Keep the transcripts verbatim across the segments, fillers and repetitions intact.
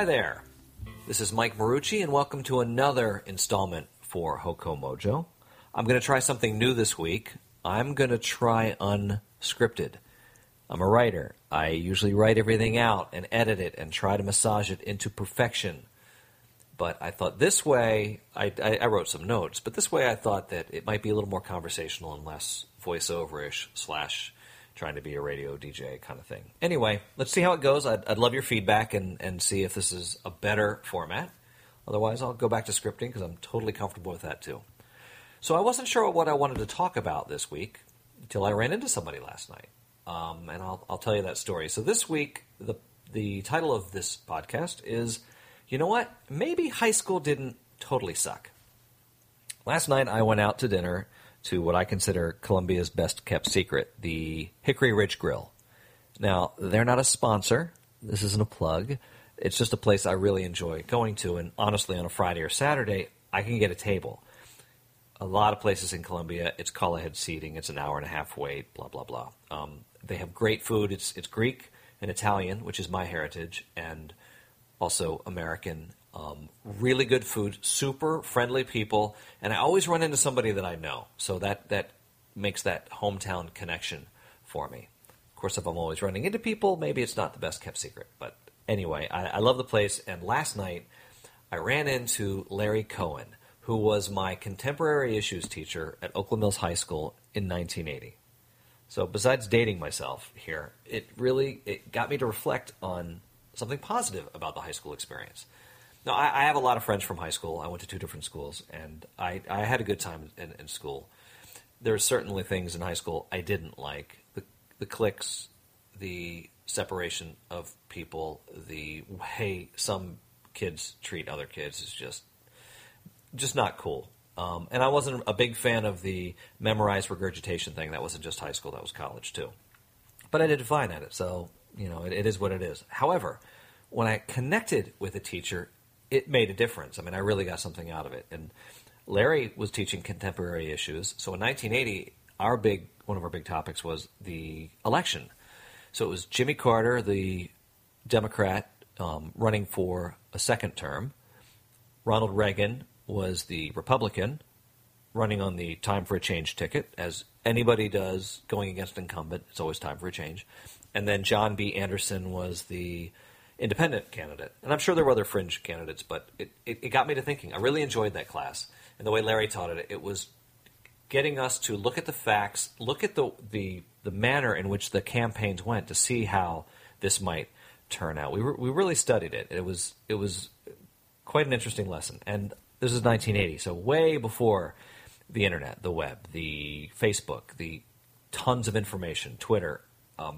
Hi there. This is Mike Marucci, and welcome to another installment for Hoko Mojo. I'm going to try something new this week. I'm going to try unscripted. I'm a writer. I usually write everything out and edit it and try to massage it into perfection. But I thought this way, I, I, I wrote some notes, but this way I thought that it might be a little more conversational and less voiceover-ish slash trying to be a radio D J kind of thing. Anyway, let's see how it goes. I'd, I'd love your feedback and, and see if this is a better format. Otherwise, I'll go back to scripting because I'm totally comfortable with that too. So I wasn't sure what I wanted to talk about this week until I ran into somebody last night. Um, and I'll, I'll tell you that story. So this week, the the title of this podcast is, you know what? Maybe high school didn't totally suck. Last night, I went out to dinner to what I consider Columbia's best-kept secret, the Hickory Ridge Grill. Now, they're not a sponsor. This isn't a plug. It's just a place I really enjoy going to, and honestly, on a Friday or Saturday, I can get a table. A lot of places in Columbia, it's call-ahead seating. It's an hour and a half wait, blah, blah, blah. Um, they have great food. It's, it's Greek and Italian, which is my heritage, and also American. Um, really good food, super friendly people, and I always run into somebody that I know. So that, that makes that hometown connection for me. Of course, if I'm always running into people, maybe it's not the best kept secret. But anyway, I, I love the place, and last night I ran into Larry Cohen, who was my contemporary issues teacher at Oakland Mills High School in nineteen eighty. So besides dating myself here, it really it got me to reflect on something positive about the high school experience. Now, I, I have a lot of friends from high school. I went to two different schools, and I, I had a good time in, in school. There are certainly things in high school I didn't like. The, the cliques, the separation of people, the way some kids treat other kids is just just not cool. Um, and I wasn't a big fan of the memorized regurgitation thing. That wasn't just high school. That was college, too. But I did fine at it, so, you know, it, it is what it is. However, when I connected with a teacher, it made a difference. I mean, I really got something out of it. And Larry was teaching contemporary issues. So in nineteen eighty, our big one of our big topics was the election. So it was Jimmy Carter, the Democrat, um, running for a second term. Ronald Reagan was the Republican, running on the time for a change ticket, as anybody does going against an incumbent. It's always time for a change. And then John B. Anderson was the independent candidate. And I'm sure there were other fringe candidates, but it, it, it got me to thinking. I really enjoyed that class. And the way Larry taught it, it was getting us to look at the facts, look at the, the, the manner in which the campaigns went to see how this might turn out. We re- we really studied it. It was it was quite an interesting lesson. And this is nineteen eighty, so way before the internet, the web, the Facebook, the tons of information, Twitter, um,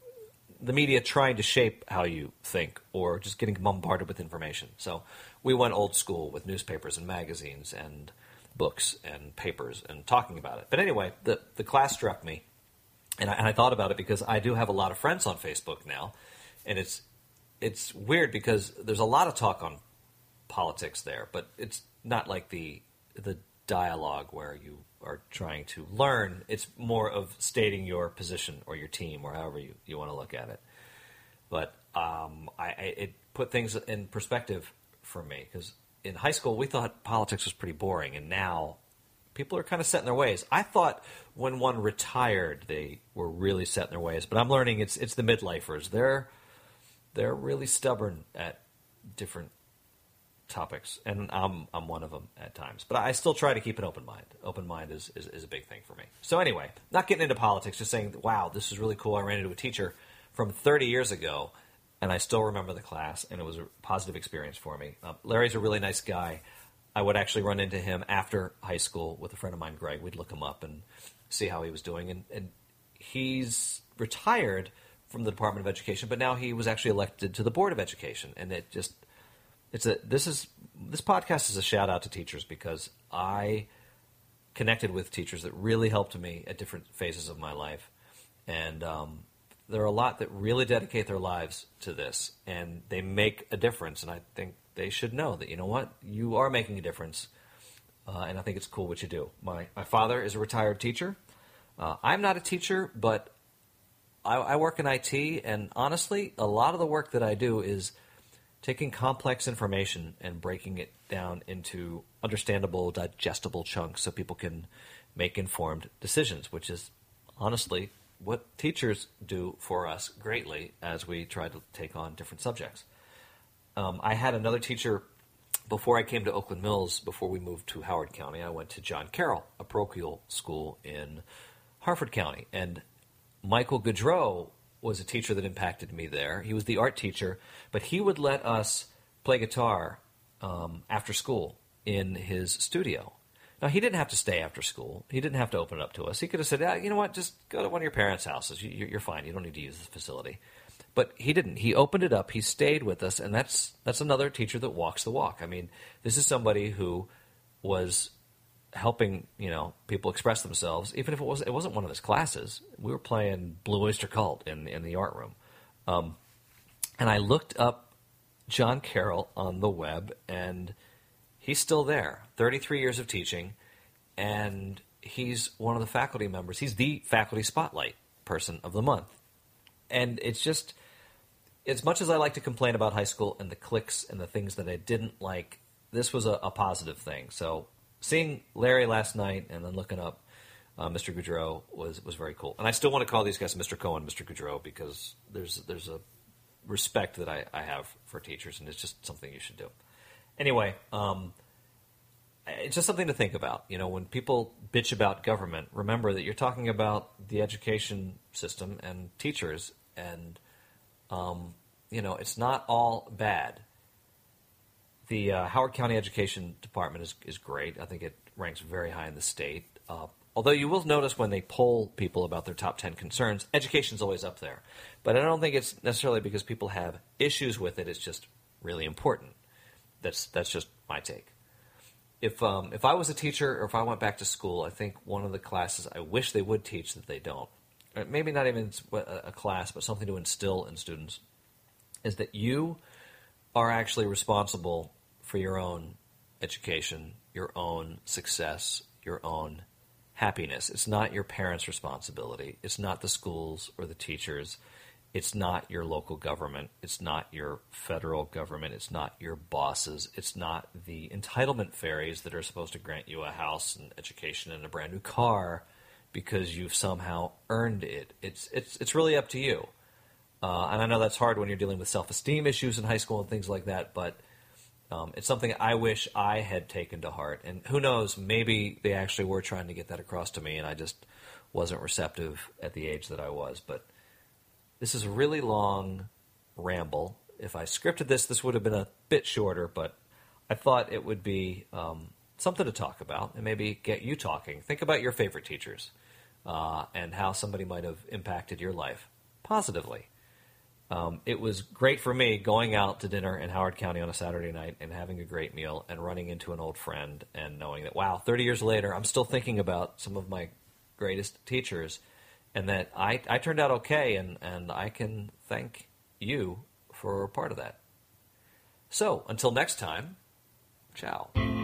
the media trying to shape how you think or just getting bombarded with information. So we went old school with newspapers and magazines and books and papers and talking about it. But anyway, the, the class struck me, and I, and I thought about it because I do have a lot of friends on Facebook now, and it's it's weird because there's a lot of talk on politics there, but it's not like the the dialogue where you are trying to learn. It's more of stating your position or your team or however you, you want to look at it. But um, I, I, it put things in perspective for me because in high school we thought politics was pretty boring, and now people are kind of set in their ways. I thought when one retired they were really set in their ways, but I'm learning it's it's the midlifers. They're they're really stubborn at different topics, and I'm I'm one of them at times. But I still try to keep an open mind. Open mind is, is, is a big thing for me. So anyway, not getting into politics, just saying, wow, this is really cool. I ran into a teacher from thirty years ago, and I still remember the class, and it was a positive experience for me. Uh, Larry's a really nice guy. I would actually run into him after high school with a friend of mine, Greg. We'd look him up and see how he was doing. And, and he's retired from the Department of Education, but now he was actually elected to the Board of Education, and it just It's a this is this podcast is a shout out to teachers because I connected with teachers that really helped me at different phases of my life, and um, there are a lot that really dedicate their lives to this, and they make a difference. And I think they should know that, you know what, you are making a difference, uh, and I think it's cool what you do. My my father is a retired teacher. Uh, I'm not a teacher, but I, I work in I T, and honestly, a lot of the work that I do is taking complex information and breaking it down into understandable, digestible chunks so people can make informed decisions, which is honestly what teachers do for us greatly as we try to take on different subjects. Um, I had another teacher before I came to Oakland Mills, before we moved to Howard County. I went to John Carroll, a parochial school in Harford County, and Michael Gaudreau was a teacher that impacted me there. He was the art teacher, but he would let us play guitar um, after school in his studio. Now, he didn't have to stay after school. He didn't have to open it up to us. He could have said, ah, you know what, just go to one of your parents' houses. You, you're fine. You don't need to use this facility. But he didn't. He opened it up. He stayed with us, and that's that's another teacher that walks the walk. I mean, this is somebody who was helping, you know, people express themselves, even if it wasn't it wasn't one of his classes. We were playing Blue Oyster Cult in in the art room, um, and I looked up John Carroll on the web, and he's still there. thirty-three years of teaching, and he's one of the faculty members. He's the faculty spotlight person of the month, and it's just, as much as I like to complain about high school and the cliques and the things that I didn't like, this was a, a positive thing. So seeing Larry last night and then looking up uh, Mister Gaudreau was was very cool. And I still want to call these guys Mister Cohen, Mister Gaudreau, because there's there's a respect that I, I have for teachers, and it's just something you should do. Anyway, um, it's just something to think about. You know, when people bitch about government, remember that you're talking about the education system and teachers, and um, you know, it's not all bad. The uh, Howard County Education Department is, is great. I think it ranks very high in the state. Uh, although you will notice when they poll people about their top ten concerns, education's always up there. But I don't think it's necessarily because people have issues with it. It's just really important. That's that's just my take. If um, if I was a teacher or if I went back to school, I think one of the classes I wish they would teach that they don't, or maybe not even a class, but something to instill in students, is that you are actually responsible for your own education, your own success, your own happiness. It's not your parents' responsibility. It's not the schools or the teachers. It's not your local government. It's not your federal government. It's not your bosses. It's not the entitlement fairies that are supposed to grant you a house and education and a brand new car because you've somehow earned it. It's it's it's really up to you. Uh, and I know that's hard when you're dealing with self-esteem issues in high school and things like that, but um, it's something I wish I had taken to heart. And who knows, maybe they actually were trying to get that across to me, and I just wasn't receptive at the age that I was. But this is a really long ramble. If I scripted this, this would have been a bit shorter, but I thought it would be um, something to talk about and maybe get you talking. Think about your favorite teachers uh, and how somebody might have impacted your life positively. Um, it was great for me going out to dinner in Howard County on a Saturday night and having a great meal and running into an old friend and knowing that, wow, thirty years later, I'm still thinking about some of my greatest teachers, and that I, I turned out okay, and, and I can thank you for part of that. So, until next time, ciao.